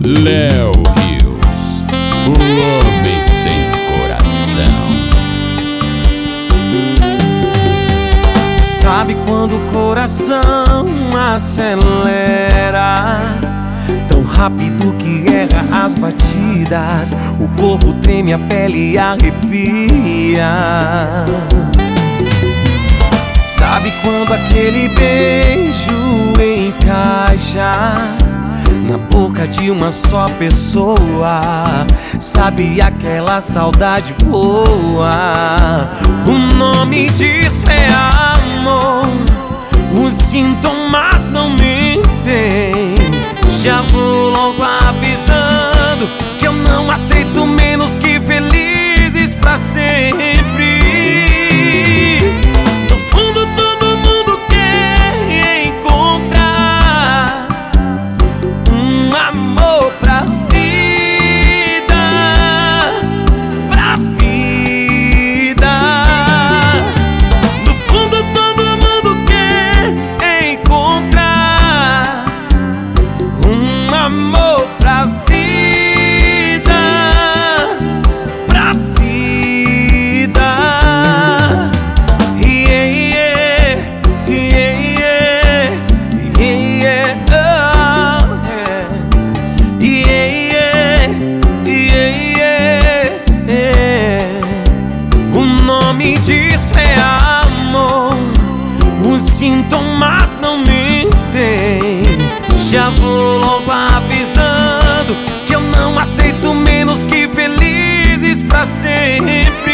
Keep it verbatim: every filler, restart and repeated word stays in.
Léo Rios, o homem sem coração. Sabe quando o coração acelera tão rápido que erra as batidas, o corpo treme, a pele arrepia. Sabe quando aquele beijo encaixa na boca de uma só pessoa? Sabe aquela saudade boa? O nome disso é amor. Os sintomas não mentem. Já vou logo avisando que eu não aceito menos que felizes pra sempre. No fundo todo mundo quer encontrar um amor pra vida, pra vida. No fundo todo mundo quer encontrar um amor pra vida, pra vida. Yeah, yeah, yeah, yeah, yeah, oh, yeah. Yeah, yeah, yeah, yeah. O nome disso é amor. Os sintomas não mentem. Já vou logo avisando que eu não aceito menos que felizes pra sempre.